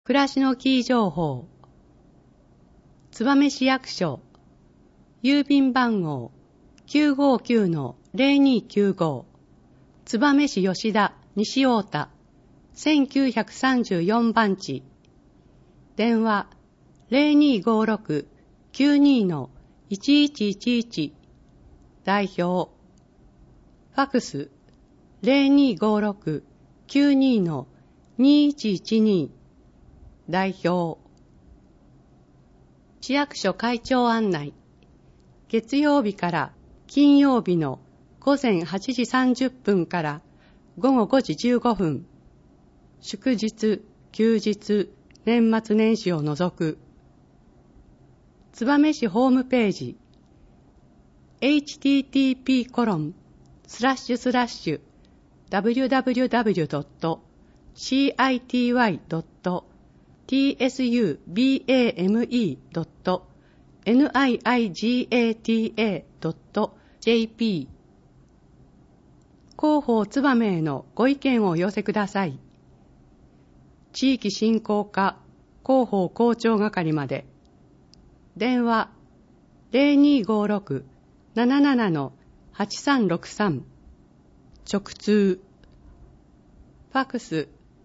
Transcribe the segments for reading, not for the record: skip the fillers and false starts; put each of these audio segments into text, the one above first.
暮らしのキー情報。燕市役所、郵便番号 959-0295、燕市吉田西太田1934番地、電話 0256-92-1111、代表、ファクス 0256-92-2112、代表。市役所会長案内。月曜日から金曜日の午前8時30分から午後5時15分。祝日、休日、年末年始を除く。燕市ホームページ。http://www.city.tbame.niigata.jp 広報つばめへのご意見をお寄せください。地域振興課広報広聴係まで。電話 0256-77-8363 直通。ファクス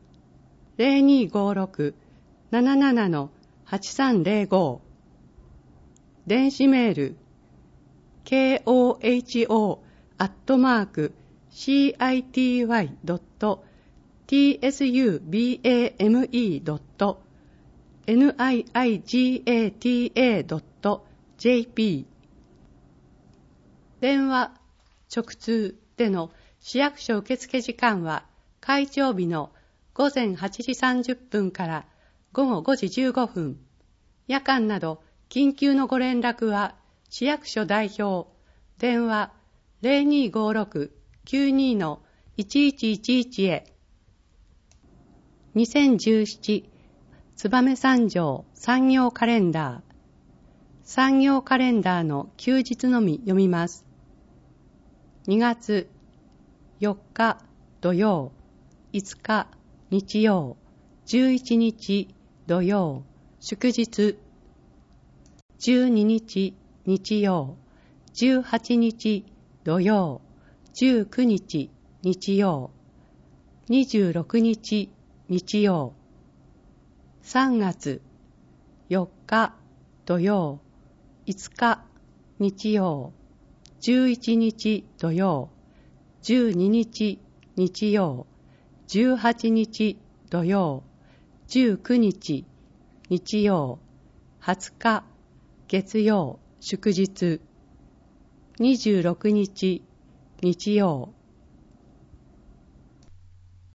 0256-77-8305 電子メール koho@city.tbame.niigata.jp 電話直通での市役所受付時間は会長日の午前8時30分から午後5時15分。夜間など緊急のご連絡は市役所代表電話 0256-92-1111 へ。2017燕三条産業カレンダー。産業カレンダーの休日のみ読みます。2月4日土曜、5日日曜、11日土曜、祝日、12日日曜、18日土曜、19日日曜、26日日曜。3月4日土曜、5日日曜、11日土曜、12日日曜、18日土曜、19日日曜、20日月曜祝日、26日日曜